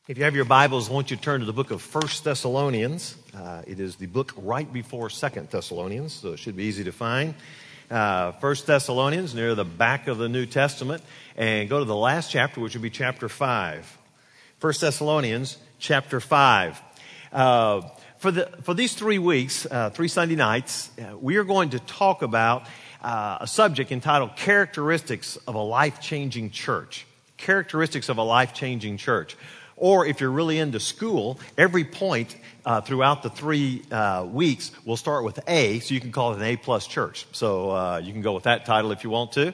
If you have your Bibles, I want you to turn to the book of 1 Thessalonians. It is the book right before 2 Thessalonians, so it should be easy to find. 1 Thessalonians, near the back of the New Testament, and go to the last chapter, which would be chapter 5. 1 Thessalonians, chapter 5. For these 3 weeks, 3 Sunday nights, we are going to talk about a subject entitled Characteristics of a Life-Changing Church. Characteristics of a Life-Changing Church. Or if you're really into school, every point throughout the 3 weeks will start with A, so you can call it an A-plus church. So you can go with that title if you want to.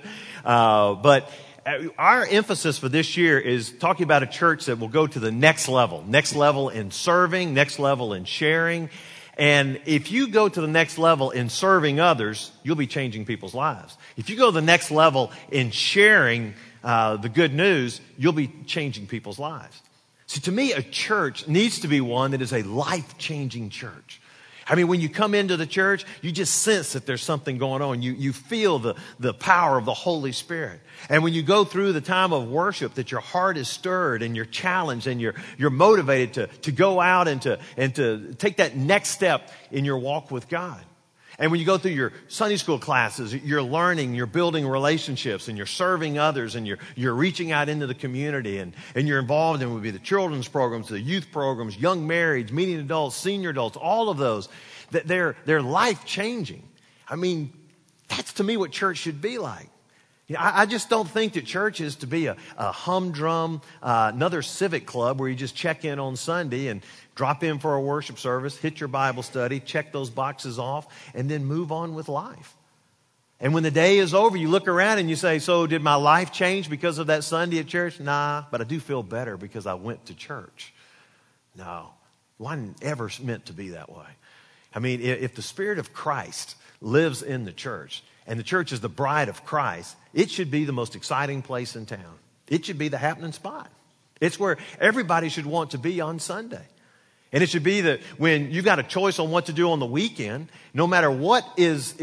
But our emphasis for this year is talking about a church that will go to the next level in serving, next level in sharing. And if you go to the next level in serving others, you'll be changing people's lives. If you go to the next level in sharing the good news, you'll be changing people's lives. See, to me, a church needs to be one that is a life-changing church. I mean, when you come into the church, you just sense that there's something going on. You feel the power of the Holy Spirit. And when you go through the time of worship, that your heart is stirred and you're challenged and you're motivated to go out and to take that next step in your walk with God. And when you go through your Sunday school classes, you're learning, you're building relationships, and you're serving others, and you're reaching out into the community, and you're involved in the children's programs, the youth programs, young marrieds, meeting adults, senior adults, all of those. They're life-changing. I mean, that's to me what church should be like. You know, I just don't think that church is to be a humdrum, another civic club where you just check in on Sunday and drop in for a worship service, hit your Bible study, check those boxes off, and then move on with life. And when the day is over, you look around and you say, so did my life change because of that Sunday at church? Nah, but I do feel better because I went to church. No, wasn't ever meant to be that way. I mean, if the Spirit of Christ lives in the church, and the church is the bride of Christ, it should be the most exciting place in town. It should be the happening spot. It's where everybody should want to be on Sunday. And it should be that when you've got a choice on what to do on the weekend, no matter what is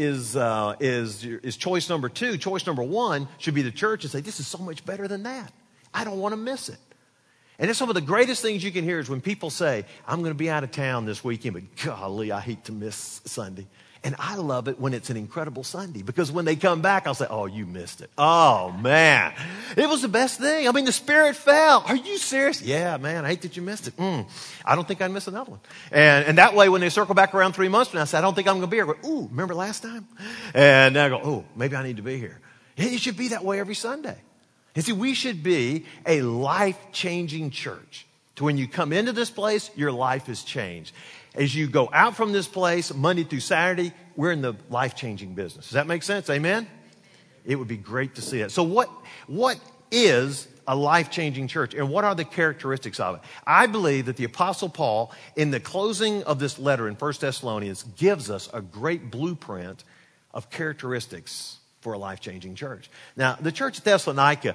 choice number 2, choice number 1 should be the church and say, this is so much better than that. I don't want to miss it. And it's some of the greatest things you can hear is when people say, I'm going to be out of town this weekend, but golly, I hate to miss Sunday. And I love it when it's an incredible Sunday because when they come back, I'll say, oh, you missed it. Oh, man. It was the best thing. I mean, the Spirit fell. Are you serious? Yeah, man, I hate that you missed it. I don't think I'd miss another one. And that way, when they circle back around 3 months from now, I say, I don't think I'm going to be here. I go, ooh, remember last time? And I go, oh, maybe I need to be here. It should be that way every Sunday. And see, we should be a life-changing church. To when you come into this place, your life is changed. As you go out from this place, Monday through Saturday, we're in the life-changing business. Does that make sense? Amen? It would be great to see it. So what is a life-changing church, and what are the characteristics of it? I believe that the Apostle Paul, in the closing of this letter in 1 Thessalonians, gives us a great blueprint of characteristics for a life-changing church. Now, the church at Thessalonica,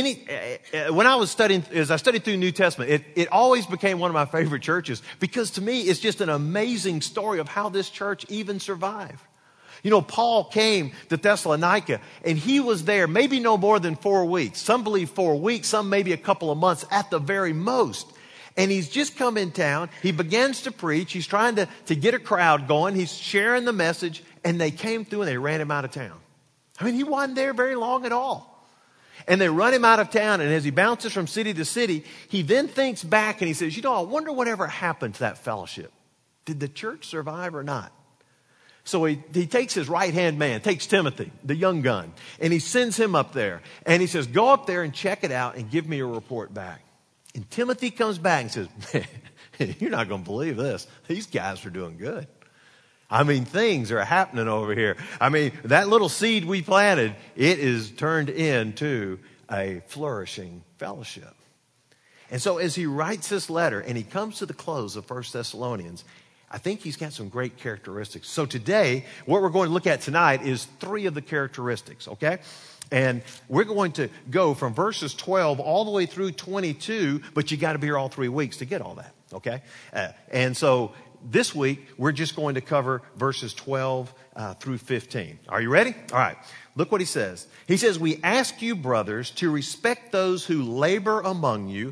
when I was studying, as I studied through the New Testament, it always became one of my favorite churches because to me, it's just an amazing story of how this church even survived. You know, Paul came to Thessalonica and he was there maybe no more than 4 weeks. Some believe 4 weeks, some maybe a couple of months at the very most. And he's just come in town. He begins to preach. He's trying to get a crowd going. He's sharing the message and they came through and they ran him out of town. I mean, he wasn't there very long at all. And they run him out of town, and as he bounces from city to city, he then thinks back and he says, you know, I wonder whatever happened to that fellowship. Did the church survive or not? So he takes his right-hand man, takes Timothy, the young gun, and he sends him up there. And he says, go up there and check it out and give me a report back. And Timothy comes back and says, man, you're not going to believe this. These guys are doing good. I mean, things are happening over here. I mean, that little seed we planted, it is turned into a flourishing fellowship. And so as he writes this letter and he comes to the close of 1 Thessalonians, I think he's got some great characteristics. So today, what we're going to look at tonight is 3 of the characteristics, okay? And we're going to go from verses 12 all the way through 22, but you got to be here all 3 weeks to get all that, okay? And so this week, we're just going to cover verses 12 through 15. Are you ready? All right. Look what he says. He says, we ask you, brothers, to respect those who labor among you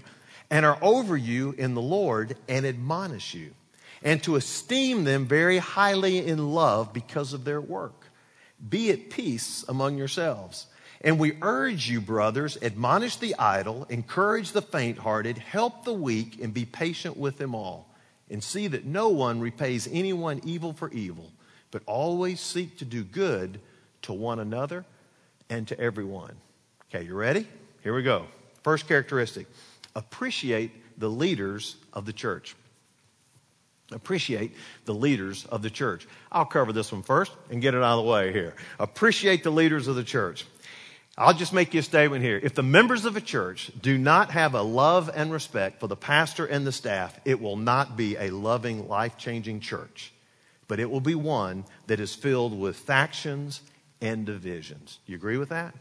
and are over you in the Lord and admonish you, and to esteem them very highly in love because of their work. Be at peace among yourselves. And we urge you, brothers, admonish the idle, encourage the faint-hearted, help the weak, and be patient with them all. And see that no one repays anyone evil for evil, but always seek to do good to one another and to everyone. Okay, you ready? Here we go. First characteristic, appreciate the leaders of the church. Appreciate the leaders of the church. I'll cover this one first and get it out of the way here. Appreciate the leaders of the church. I'll just make you a statement here. If the members of a church do not have a love and respect for the pastor and the staff, it will not be a loving, life-changing church. But it will be one that is filled with factions and divisions. Do you agree with that?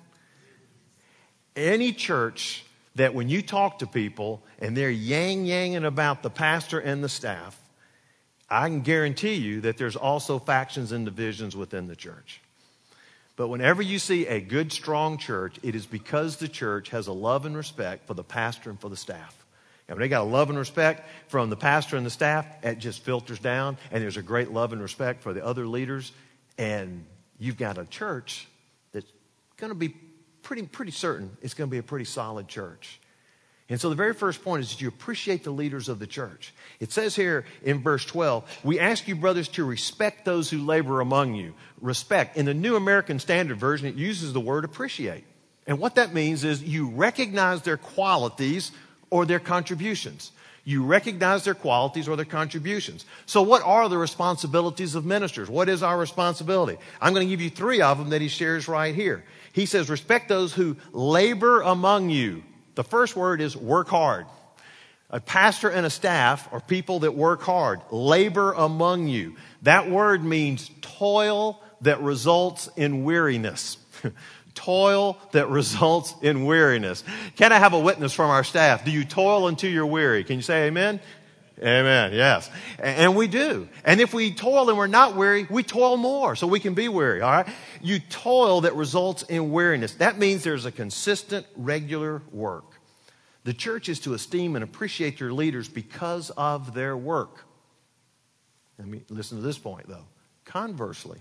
Any church that when you talk to people and they're yang-yanging about the pastor and the staff, I can guarantee you that there's also factions and divisions within the church. But whenever you see a good, strong church, it is because the church has a love and respect for the pastor and for the staff. And when they got a love and respect from the pastor and the staff, it just filters down, and there's a great love and respect for the other leaders, and you've got a church that's going to be pretty certain it's going to be a pretty solid church. And so the very first point is that you appreciate the leaders of the church. It says here in verse 12, we ask you, brothers, to respect those who labor among you. Respect. In the New American Standard Version, it uses the word appreciate. And what that means is you recognize their qualities or their contributions. You recognize their qualities or their contributions. So what are the responsibilities of ministers? What is our responsibility? I'm going to give you 3 of them that he shares right here. He says, respect those who labor among you. The first word is work hard. A pastor and a staff are people that work hard, labor among you. That word means toil that results in weariness. Toil that results in weariness. Can I have a witness from our staff? Do you toil until you're weary? Can you say amen? Amen, yes. And we do. And if we toil and we're not weary, we toil more so we can be weary, all right? You toil that results in weariness. That means there's a consistent, regular work. The church is to esteem and appreciate their leaders because of their work. Let me listen to this point, though. Conversely,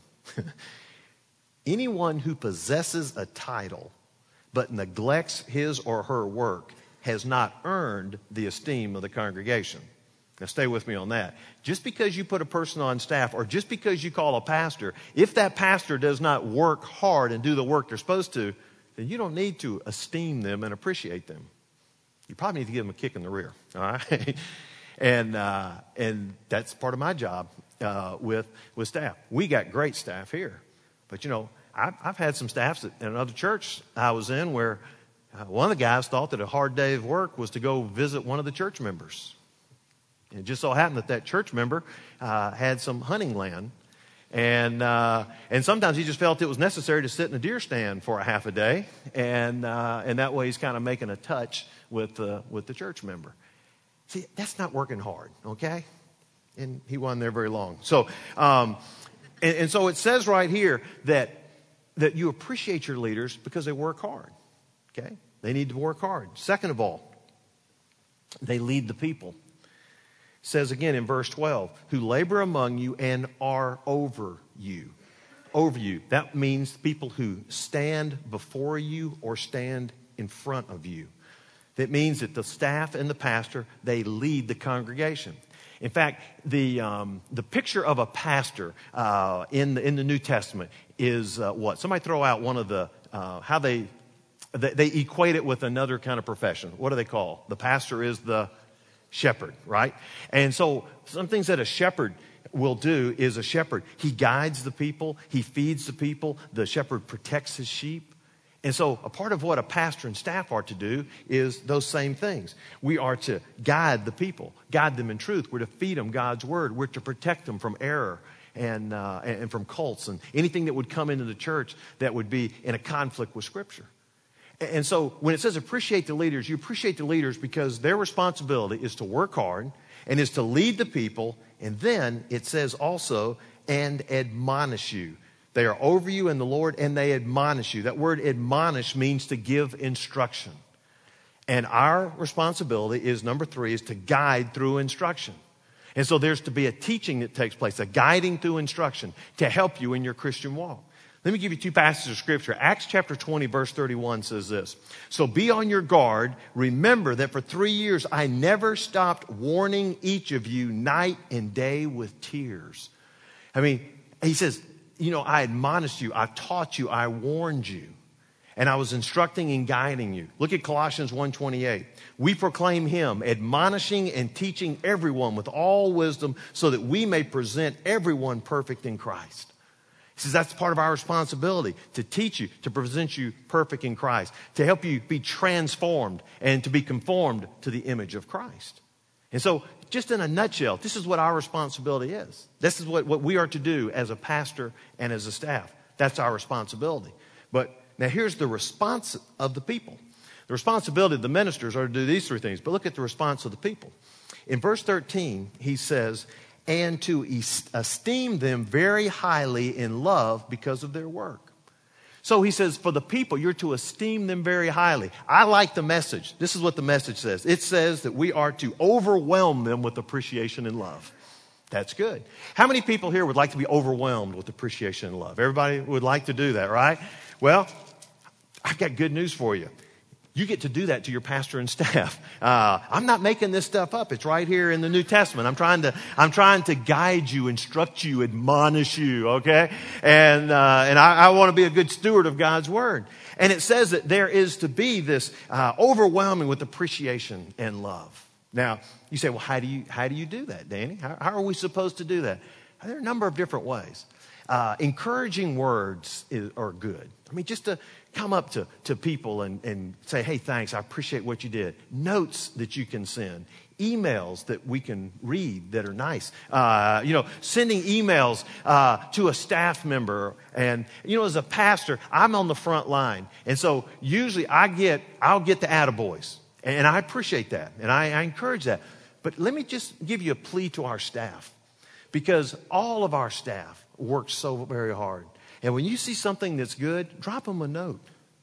anyone who possesses a title but neglects his or her work has not earned the esteem of the congregation. Now stay with me on that. Just because you put a person on staff or just because you call a pastor, if that pastor does not work hard and do the work they're supposed to, then you don't need to esteem them and appreciate them. You probably need to give them a kick in the rear, all right? And that's part of my job with staff. We got great staff here. But, you know, I've had some staffs in another church I was in where one of the guys thought that a hard day of work was to go visit one of the church members. And it just so happened that church member had some hunting land. And sometimes he just felt it was necessary to sit in a deer stand for a half a day. And that way he's kind of making a touch with the church member. See, that's not working hard, okay? And he wasn't there very long. So, and so it says right here that you appreciate your leaders because they work hard, okay? They need to work hard. Second of all, they lead the people. It says again in verse 12, who labor among you and are over you. Over you. That means people who stand before you or stand in front of you. That means that the staff and the pastor, they lead the congregation. In fact, the picture of a pastor in the New Testament is what? Somebody throw out one of the, how they equate it with another kind of profession. What do they call? The pastor is the shepherd, right? And so some things that a shepherd will do is a shepherd, he guides the people, he feeds the people, the shepherd protects his sheep. And so a part of what a pastor and staff are to do is those same things. We are to guide the people, guide them in truth. We're to feed them God's word. We're to protect them from error and from cults and anything that would come into the church that would be in a conflict with Scripture. And so when it says appreciate the leaders, you appreciate the leaders because their responsibility is to work hard and is to lead the people. And then it says also, and admonish you. They are over you in the Lord and they admonish you. That word admonish means to give instruction. And our responsibility is, number 3, is to guide through instruction. And so there's to be a teaching that takes place, a guiding through instruction to help you in your Christian walk. Let me give you 2 passages of Scripture. Acts chapter 20, verse 31 says this. So be on your guard. Remember that for 3 years I never stopped warning each of you night and day with tears. I mean, he says, I admonished you, I taught you, I warned you. And I was instructing and guiding you. Look at Colossians 1:28. We proclaim him, admonishing and teaching everyone with all wisdom so that we may present everyone perfect in Christ. He says that's part of our responsibility, to teach you, to present you perfect in Christ, to help you be transformed and to be conformed to the image of Christ. And so, just in a nutshell, this is what our responsibility is. This is what we are to do as a pastor and as a staff. That's our responsibility. But now here's the response of the people. The responsibility of the ministers are to do these 3 things. But look at the response of the people. In verse 13, he says, and to esteem them very highly in love because of their work. So he says, for the people, you're to esteem them very highly. I like the message. This is what the message says. It says that we are to overwhelm them with appreciation and love. That's good. How many people here would like to be overwhelmed with appreciation and love? Everybody would like to do that, right? Well, I've got good news for you. You get to do that to your pastor and staff. I'm not making this stuff up. It's right here in the New Testament. I'm trying to guide you, instruct you, admonish you, okay? And I want to be a good steward of God's word. And it says that there is to be this overwhelming with appreciation and love. Now, you say, well, how do you do that, Danny? How are we supposed to do that? There are a number of different ways. Encouraging words are good. I mean, just to come up to people and say, hey, thanks, I appreciate what you did. Notes that you can send. Emails that we can read that are nice. Sending emails to a staff member. And, as a pastor, I'm on the front line. And so usually I'll get the attaboys. And I appreciate that. And I encourage that. But let me just give you a plea to our staff. Because all of our staff works so very hard. And when you see something that's good, drop them a note.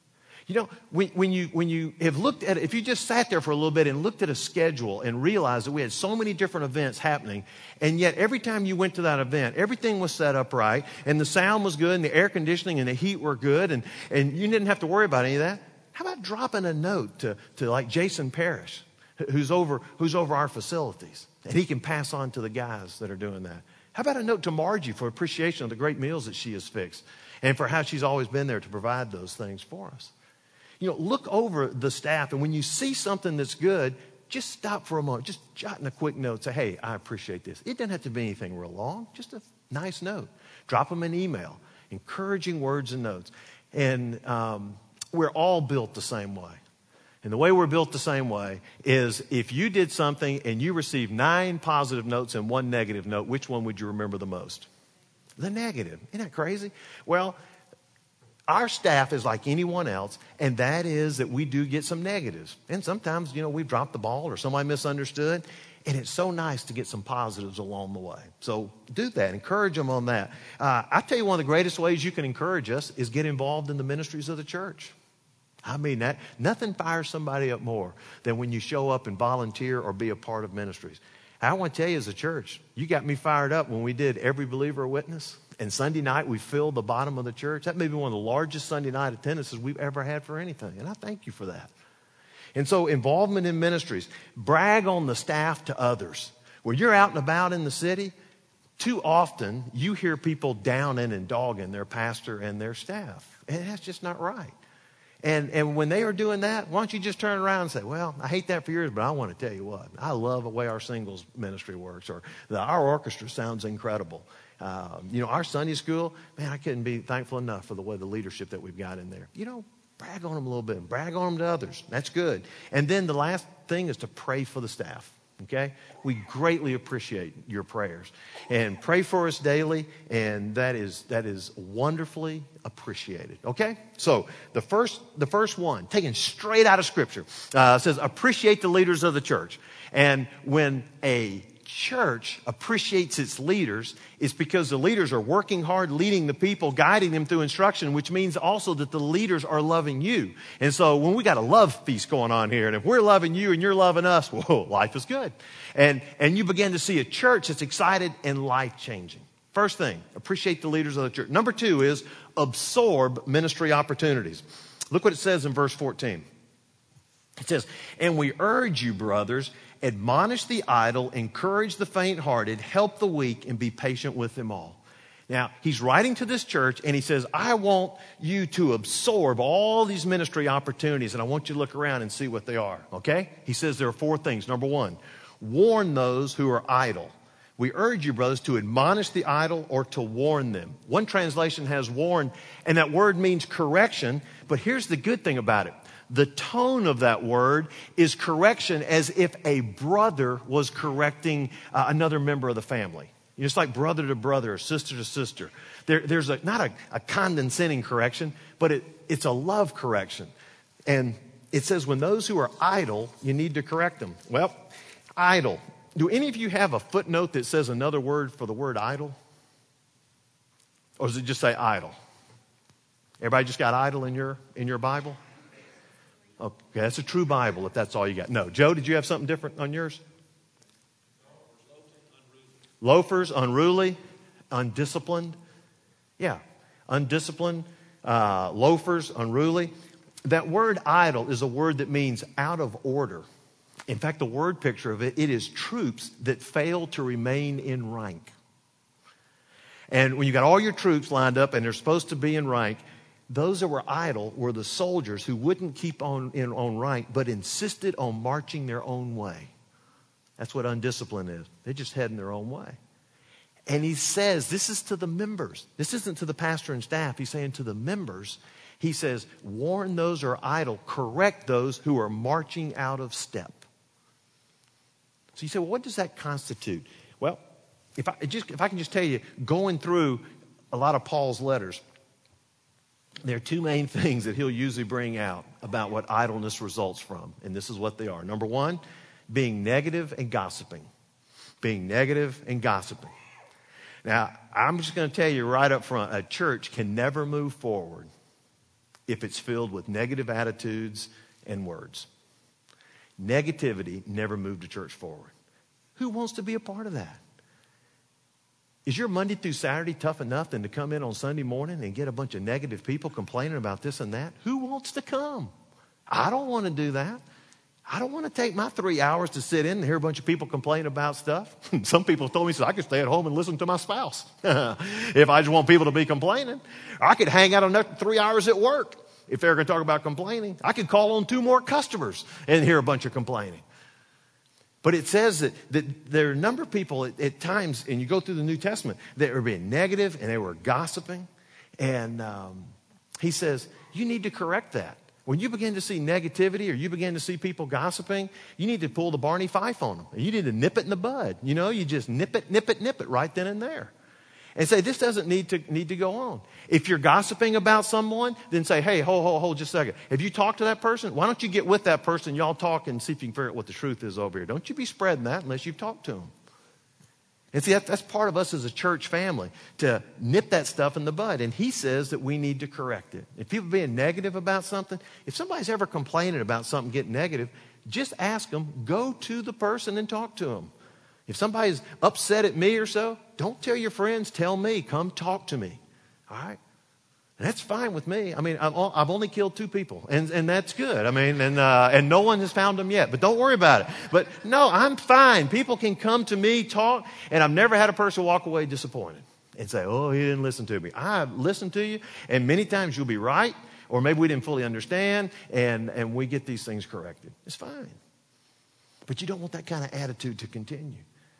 When you have looked at it, if you just sat there for a little bit and looked at a schedule and realized that we had so many different events happening, and yet every time you went to that event, everything was set up right, and the sound was good, and the air conditioning and the heat were good, and you didn't have to worry about any of that. How about dropping a note to like Jason Parrish, who's over our facilities, and he can pass on to the guys that are doing that? How about a note to Margie for appreciation of the great meals that she has fixed and for how she's always been there to provide those things for us? Look over the staff, and when you see something that's good, just stop for a moment. Just jot in a quick note. Say, hey, I appreciate this. It doesn't have to be anything real long. Just a nice note. Drop them an email. Encouraging words and notes. And we're all built the same way. And the way we're built the same way is if you did something and you received 9 positive notes and 1 negative note, which one would you remember the most? The negative. Isn't that crazy? Well, our staff is like anyone else, and that is that we do get some negatives. And sometimes, we've dropped the ball or somebody misunderstood, and it's so nice to get some positives along the way. So do that. Encourage them on that. I tell you, one of the greatest ways you can encourage us is get involved in the ministries of the church. I mean that. Nothing fires somebody up more than when you show up and volunteer or be a part of ministries. I want to tell you, as a church, you got me fired up when we did Every Believer a Witness. And Sunday night, we filled the bottom of the church. That may be one of the largest Sunday night attendances we've ever had for anything. And I thank you for that. And so involvement in ministries. Brag on the staff to others. When you're out and about in the city, too often you hear people downing and dogging their pastor and their staff. And that's just not right. And when they are doing that, why don't you just turn around and say, well, I hate that for yours, but I want to tell you what. I love the way our singles ministry works, or our orchestra sounds incredible. Our Sunday school, man, I couldn't be thankful enough for the way the leadership that we've got in there. Brag on them a little bit. Brag on them to others. That's good. And then the last thing is to pray for the staff. Okay? We greatly appreciate your prayers. And pray for us daily, and that is wonderfully appreciated. Okay? So the first one, taken straight out of Scripture, says appreciate the leaders of the church. And when a church appreciates its leaders is because the leaders are working hard, leading the people, guiding them through instruction, which means also that the leaders are loving you. And so when we got a love feast going on here, and if we're loving you and you're loving us, whoa, life is good. And you begin to see a church that's excited and life-changing. First thing, appreciate the leaders of the church. Number 2 is absorb ministry opportunities. Look what it says in verse 14. It says, and we urge you, brothers, admonish the idle, encourage the faint-hearted, help the weak, and be patient with them all. Now, he's writing to this church, and he says, I want you to absorb all these ministry opportunities, and I want you to look around and see what they are, okay? He says there are 4 things. Number 1, warn those who are idle. We urge you, brothers, to admonish the idle or to warn them. One translation has warn, and that word means correction, but here's the good thing about it. The tone of that word is correction as if a brother was correcting another member of the family. It's like brother to brother or sister to sister. There's not a condescending correction, but it's a love correction. And it says when those who are idle, you need to correct them. Well, idle. Do any of you have a footnote that says another word for the word idle? Or does it just say idle? Everybody just got idle in your Bible? Okay, that's a true Bible if that's all you got. No. Joe, did you have something different on yours? Loafers, unruly, undisciplined. Yeah, undisciplined, loafers, unruly. That word idle is a word that means out of order. In fact, the word picture of it is troops that fail to remain in rank. And when you got all your troops lined up and they're supposed to be in rank, those that were idle were the soldiers who wouldn't keep on rank, but insisted on marching their own way. That's what undisciplined is. They're just heading their own way. And he says, this is to the members. This isn't to the pastor and staff. He's saying to the members, he says, warn those who are idle, correct those who are marching out of step. So you say, well, what does that constitute? Well, if I can just tell you, going through a lot of Paul's letters, there are 2 main things that he'll usually bring out about what idleness results from. And this is what they are. Number 1, being negative and gossiping. Being negative and gossiping. Now, I'm just going to tell you right up front, a church can never move forward if it's filled with negative attitudes and words. Negativity never moved a church forward. Who wants to be a part of that? Is your Monday through Saturday tough enough than to come in on Sunday morning and get a bunch of negative people complaining about this and that? Who wants to come? I don't want to do that. I don't want to take my 3 hours to sit in and hear a bunch of people complain about stuff. Some people told me, I could stay at home and listen to my spouse if I just want people to be complaining. I could hang out another 3 hours at work if they're going to talk about complaining. I could call on 2 more customers and hear a bunch of complaining. But it says that there are a number of people at times, and you go through the New Testament, that were being negative and they were gossiping. And he says, you need to correct that. When you begin to see negativity or you begin to see people gossiping, you need to pull the Barney Fife on them. You need to nip it in the bud. You just nip it right then and there. And say, this doesn't need to go on. If you're gossiping about someone, then say, hey, hold just a second. Have you talked to that person? Why don't you get with that person, y'all talk and see if you can figure out what the truth is over here. Don't you be spreading that unless you've talked to them. And see, that's part of us as a church family, to nip that stuff in the bud. And he says that we need to correct it. If people are being negative about something, if somebody's ever complaining about something getting negative, just ask them, go to the person and talk to them. If somebody's upset at me or so, don't tell your friends, tell me, come talk to me. All right? And that's fine with me. I mean, I've only killed 2 people, and that's good. I mean, and no one has found them yet, but don't worry about it. But no, I'm fine. People can come to me, talk, and I've never had a person walk away disappointed and say, oh, he didn't listen to me. I listened to you, and many times you'll be right, or maybe we didn't fully understand, and we get these things corrected. It's fine. But you don't want that kind of attitude to continue.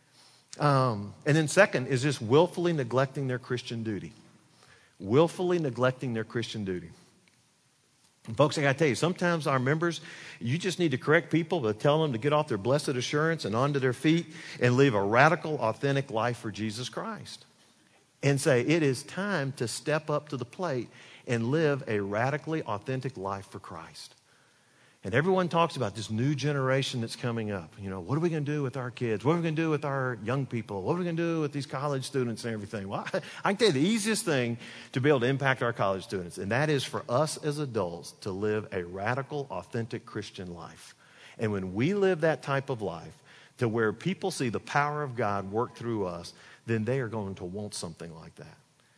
And then second is just willfully neglecting their Christian duty. Willfully neglecting their Christian duty. And folks, I got to tell you, sometimes our members, you just need to correct people to tell them to get off their blessed assurance and onto their feet and live a radical, authentic life for Jesus Christ. And say, it is time to step up to the plate and live a radically authentic life for Christ. And everyone talks about this new generation that's coming up. You know, what are we going to do with our kids? What are we going to do with our young people? What are we going to do with these college students and everything? Well, I can tell you the easiest thing to be able to impact our college students, and that is for us as adults to live a radical, authentic Christian life. And when we live that type of life to where people see the power of God work through us, then they are going to want something like that.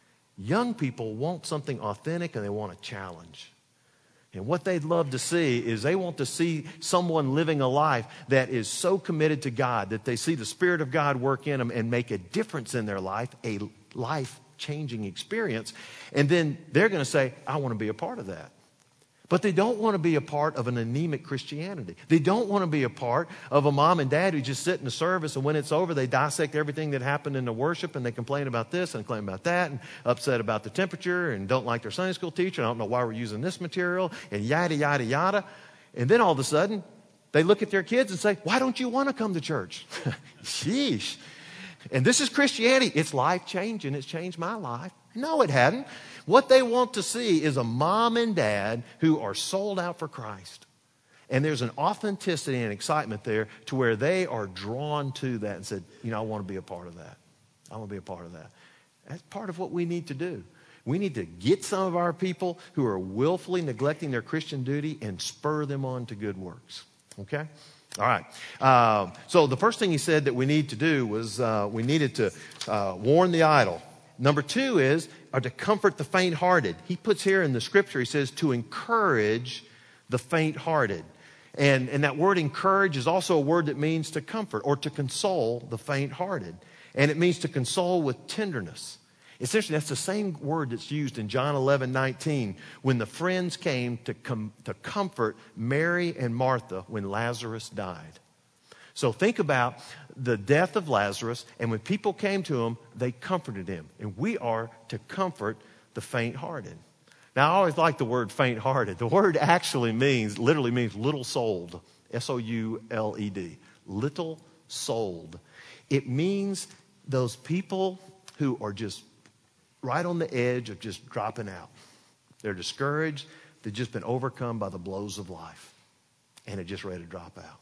Young people want something authentic and they want a challenge. And what they'd love to see is they want to see someone living a life that is so committed to God that they see the Spirit of God work in them and make a difference in their life, a life-changing experience. And then they're going to say, I want to be a part of that. But they don't want to be a part of an anemic Christianity. They don't want to be a part of a mom and dad who just sit in the service and when it's over, they dissect everything that happened in the worship and they complain about this and complain about that and upset about the temperature and don't like their Sunday school teacher. I don't know why we're using this material and yada, yada, yada. And then all of a sudden, they look at their kids and say, why don't you want to come to church? Sheesh. And this is Christianity. It's life-changing. It's changed my life. No, it hadn't. What they want to see is a mom and dad who are sold out for Christ. And there's an authenticity and excitement there to where they are drawn to that and said, you know, I want to be a part of that. I want to be a part of that. That's part of what we need to do. We need to get some of our people who are willfully neglecting their Christian duty and spur them on to good works. Okay? All right. So the first thing he said that we need to do was we needed to warn the idle. Number two is to comfort the faint-hearted. He puts here in the scripture, he says, to encourage the faint-hearted. And that word encourage is also a word that means to comfort or to console the faint-hearted. And it means to console with tenderness. Essentially, that's the same word that's used in John 11:19 when the friends came to comfort Mary and Martha when Lazarus died. So think about the death of Lazarus, and when people came to him, they comforted him. And we are to comfort the faint-hearted. Now, I always like the word faint-hearted. The word actually literally means little-souled, S-O-U-L-E-D, little-souled. It means those people who are just right on the edge of just dropping out. They're discouraged. They've just been overcome by the blows of life, and they're just ready to drop out.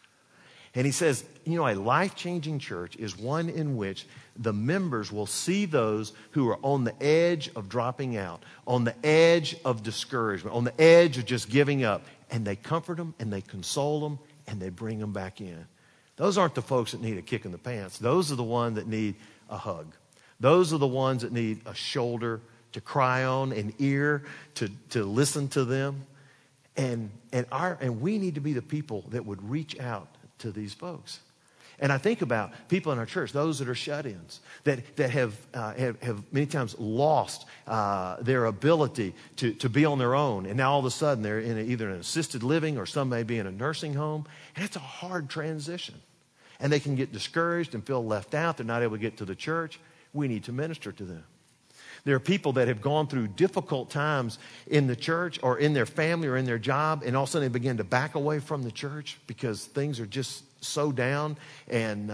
And he says, you know, a life-changing church is one in which the members will see those who are on the edge of dropping out, on the edge of discouragement, on the edge of just giving up. And they comfort them and they console them and they bring them back in. Those aren't the folks that need a kick in the pants. Those are the ones that need a hug. Those are the ones that need a shoulder to cry on, an ear to listen to them. And we need to be the people that would reach out to these folks. And I think about people in our church, those that are shut-ins, that have many times lost their ability to be on their own. And now all of a sudden they're in either an assisted living or some may be in a nursing home. And it's a hard transition. And they can get discouraged and feel left out. They're not able to get to the church. We need to minister to them. There are people that have gone through difficult times in the church or in their family or in their job, and all of a sudden they begin to back away from the church because things are just so down, and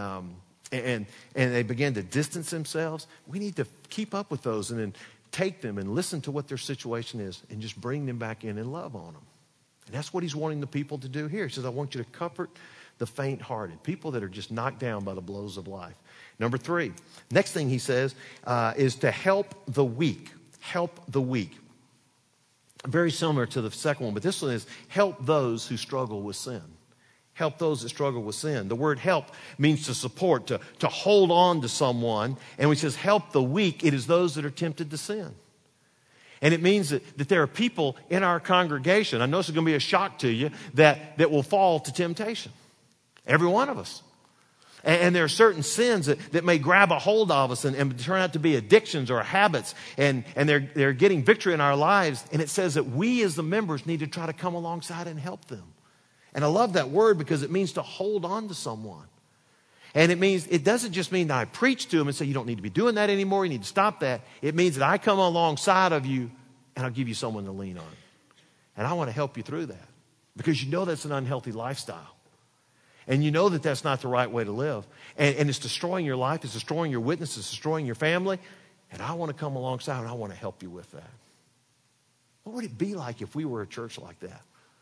they begin to distance themselves. We need to keep up with those and then take them and listen to what their situation is and just bring them back in and love on them. And that's what he's wanting the people to do here. He says, I want you to comfort the faint-hearted, people that are just knocked down by the blows of life. Number three, next thing he says is to help the weak. Help the weak. Very similar to the second one, but this one is help those who struggle with sin. Help those that struggle with sin. The word help means to support, to hold on to someone. And when he says help the weak, it is those that are tempted to sin. And it means that there are people in our congregation, I know this is going to be a shock to you, that will fall to temptation. Every one of us. And there are certain sins that may grab a hold of us and turn out to be addictions or habits. And they're getting victory in our lives. And it says that we as the members need to try to come alongside and help them. And I love that word because it means to hold on to someone. And it doesn't just mean that I preach to them and say, you don't need to be doing that anymore. You need to stop that. It means that I come alongside of you and I'll give you someone to lean on. And I want to help you through that because you know that's an unhealthy lifestyle. And you know that that's not the right way to live. And it's destroying your life. It's destroying your witness. It's destroying your family. And I want to come alongside and I want to help you with that. What would it be like if we were a church like that?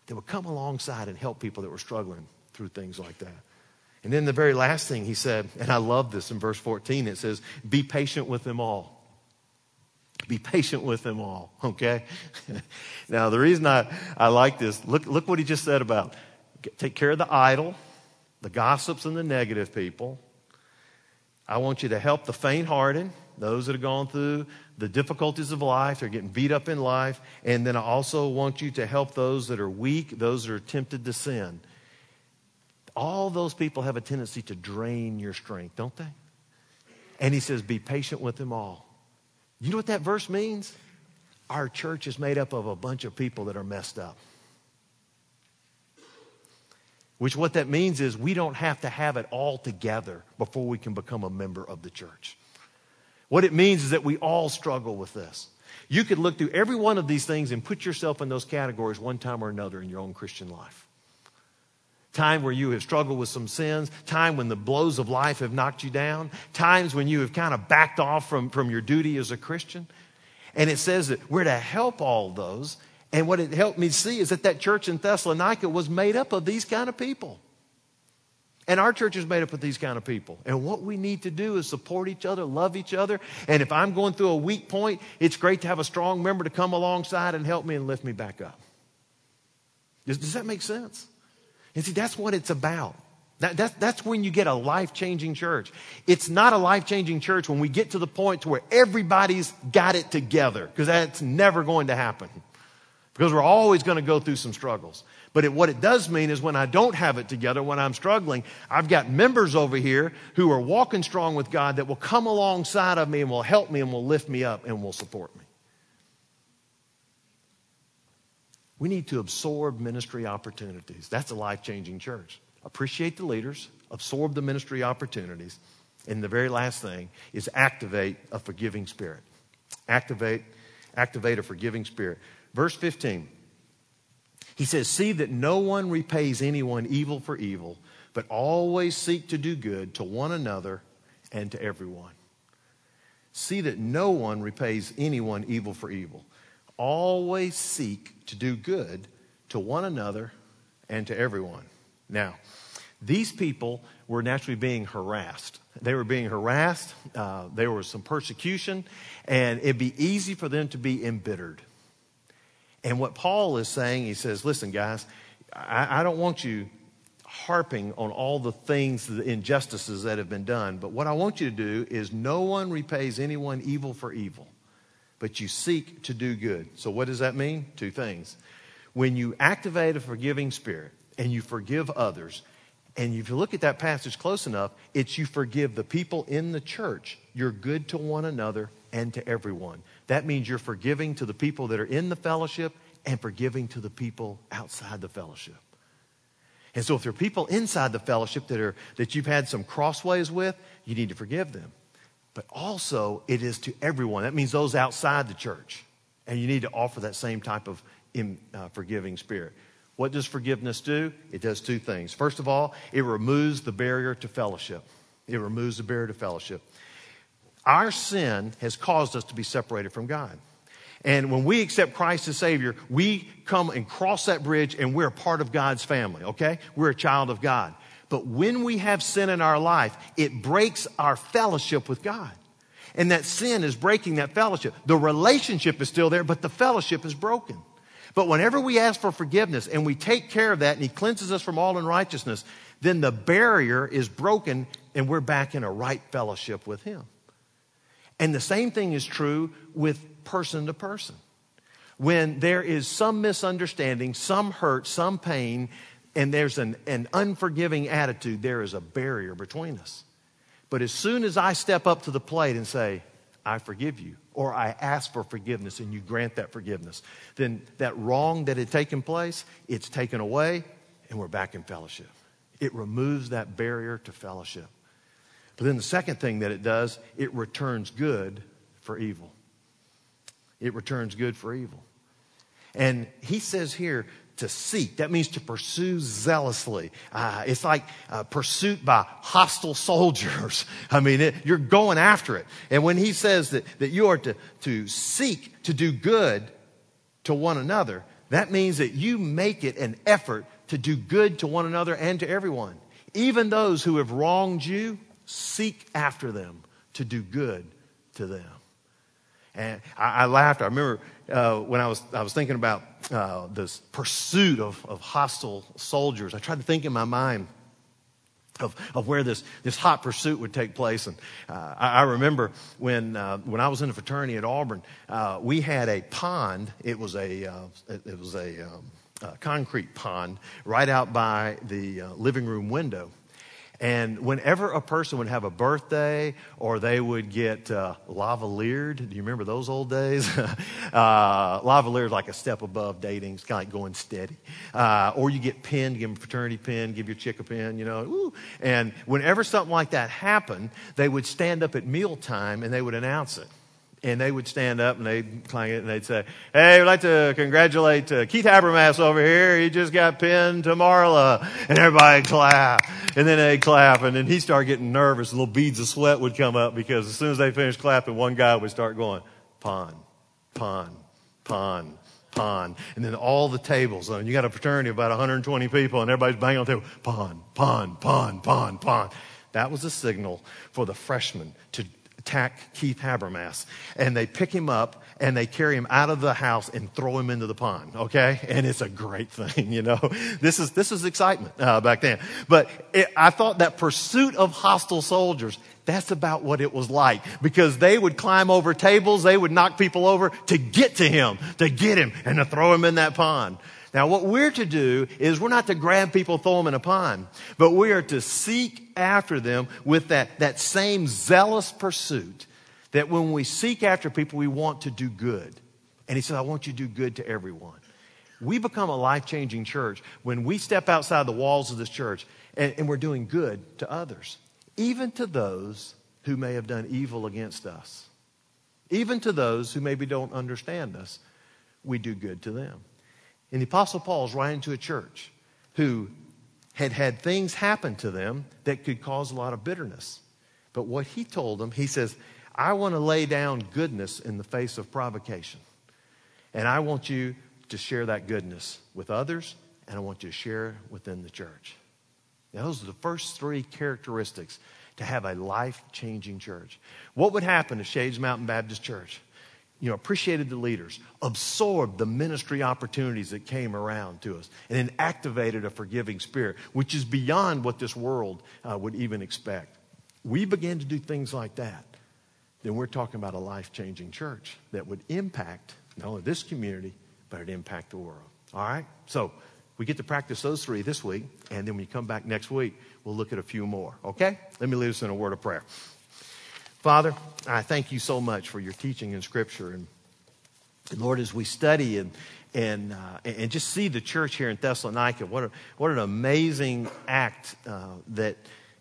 that would come alongside and help people that were struggling through things like that. And then the very last thing he said, and I love this in verse 14, it says, be patient with them all. Be patient with them all, okay? Now, the reason I like this, look what he just said about take care of the idle, the gossips and the negative people. I want you to help the faint-hearted, those that have gone through the difficulties of life, they're getting beat up in life. And then I also want you to help those that are weak, those that are tempted to sin. All those people have a tendency to drain your strength, don't they? And he says, be patient with them all. You know what that verse means? Our church is made up of a bunch of people that are messed up. Which what that means is we don't have to have it all together before we can become a member of the church. What it means is that we all struggle with this. You could look through every one of these things and put yourself in those categories one time or another in your own Christian life. Time where you have struggled with some sins, time when the blows of life have knocked you down, times when you have kind of backed off from your duty as a Christian. And it says that we're to help all those. And what it helped me see is that church in Thessalonica was made up of these kind of people. And our church is made up of these kind of people. And what we need to do is support each other, love each other. And if I'm going through a weak point, it's great to have a strong member to come alongside and help me and lift me back up. Does that make sense? And see, that's what it's about. That's when you get a life-changing church. It's not a life-changing church when we get to the point to where everybody's got it together, because that's never going to happen. Because we're always going to go through some struggles. But what it does mean is when I don't have it together, when I'm struggling, I've got members over here who are walking strong with God that will come alongside of me and will help me and will lift me up and will support me. We need to absorb ministry opportunities. That's a life-changing church. Appreciate the leaders, absorb the ministry opportunities, and the very last thing is activate a forgiving spirit. Activate a forgiving spirit. Verse 15, he says, see that no one repays anyone evil for evil, but always seek to do good to one another and to everyone. See that no one repays anyone evil for evil. Always seek to do good to one another and to everyone. Now, these people were naturally being harassed. They were being harassed. There was some persecution, and it'd be easy for them to be embittered. And what Paul is saying, he says, listen, guys, I don't want you harping on all the things, the injustices that have been done. But what I want you to do is no one repays anyone evil for evil, but you seek to do good. So what does that mean? Two things. When you activate a forgiving spirit and you forgive others, and if you look at that passage close enough, it's you forgive the people in the church. You're good to one another and to everyone. That means you're forgiving to the people that are in the fellowship and forgiving to the people outside the fellowship. And so if there are people inside the fellowship that you've had some crossways with, you need to forgive them. But also it is to everyone. That means those outside the church. And you need to offer that same type of forgiving spirit. What does forgiveness do? It does two things. First of all, it removes the barrier to fellowship. It removes the barrier to fellowship. Our sin has caused us to be separated from God. And when we accept Christ as Savior, we come and cross that bridge and we're a part of God's family, okay? We're a child of God. But when we have sin in our life, it breaks our fellowship with God. And that sin is breaking that fellowship. The relationship is still there, but the fellowship is broken. But whenever we ask for forgiveness and we take care of that and He cleanses us from all unrighteousness, then the barrier is broken and we're back in a right fellowship with Him. And the same thing is true with person to person. When there is some misunderstanding, some hurt, some pain, and there's an unforgiving attitude, there is a barrier between us. But as soon as I step up to the plate and say, I forgive you, or I ask for forgiveness and you grant that forgiveness, then that wrong that had taken place, it's taken away and we're back in fellowship. It removes that barrier to fellowship. But then the second thing that it does, it returns good for evil. It returns good for evil. And he says here to seek. That means to pursue zealously. It's like pursuit by hostile soldiers. I mean, you're going after it. And when he says that you are to seek to do good to one another, That means that you make it an effort to do good to one another and to everyone. Even those who have wronged you, seek after them to do good to them. And I laughed. I remember when I was thinking about this pursuit of hostile soldiers. I tried to think in my mind of where this hot pursuit would take place. And I remember when I was in a fraternity at Auburn, we had a pond. It was a concrete pond right out by the living room window. And whenever a person would have a birthday or they would get lavaliered, do you remember those old days? Lavalier is like a step above dating. It's kind of like going steady. Or you get pinned, give them a fraternity pin, give your chick a pin, Woo. And whenever something like that happened, they would stand up at mealtime and they would announce it. And they would stand up and they'd clang it and they'd say, "Hey, we'd like to congratulate Keith Habermas over here. He just got pinned to Marla." And everybody clap. And then they'd clap. And then he'd start getting nervous. And little beads of sweat would come up because as soon as they finished clapping, one guy would start going, "Pond, pond, pond, pond." And then all the tables, you got a fraternity of about 120 people and everybody's banging on the table, "Pond, pond, pond, pond, pond." That was a signal for the freshmen to attack Keith Habermas, and they pick him up and they carry him out of the house and throw him into the pond. Okay, and it's a great thing, This is excitement back then. But I thought that pursuit of hostile soldiers, that's about what it was like, because they would climb over tables, they would knock people over to get to him, to get him, and to throw him in that pond. Now, what we're to do is we're not to grab people, throw them in a pond, but we are to seek after them with that same zealous pursuit that when we seek after people, we want to do good. And he said, "I want you to do good to everyone." We become a life-changing church when we step outside the walls of this church and we're doing good to others, even to those who may have done evil against us. Even to those who maybe don't understand us, we do good to them. And the Apostle Paul is writing to a church who had things happen to them that could cause a lot of bitterness. But what he told them, he says, "I want to lay down goodness in the face of provocation. And I want you to share that goodness with others, and I want you to share it within the church." Now, those are the first three characteristics to have a life-changing church. What would happen if Shades Mountain Baptist Church appreciated the leaders, absorbed the ministry opportunities that came around to us, and then activated a forgiving spirit, which is beyond what this world would even expect? We began to do things like that. Then we're talking about a life-changing church that would impact not only this community, but it'd impact the world. All right? So we get to practice those three this week, and then when you come back next week, we'll look at a few more. Okay? Let me lead us in a word of prayer. Father, I thank you so much for your teaching in Scripture. And Lord, as we study and just see the church here in Thessalonica, what an amazing act that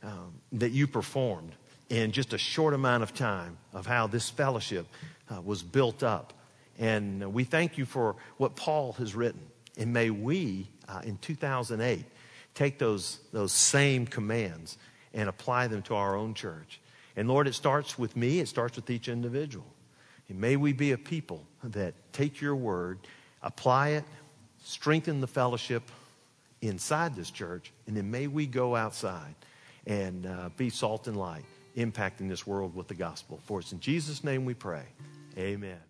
you performed in just a short amount of time of how this fellowship was built up. And we thank you for what Paul has written. And may we, in 2008, take those same commands and apply them to our own church. And Lord, it starts with me. It starts with each individual. And may we be a people that take your word, apply it, strengthen the fellowship inside this church, and then may we go outside and be salt and light, impacting this world with the gospel. For it's in Jesus' name we pray. Amen.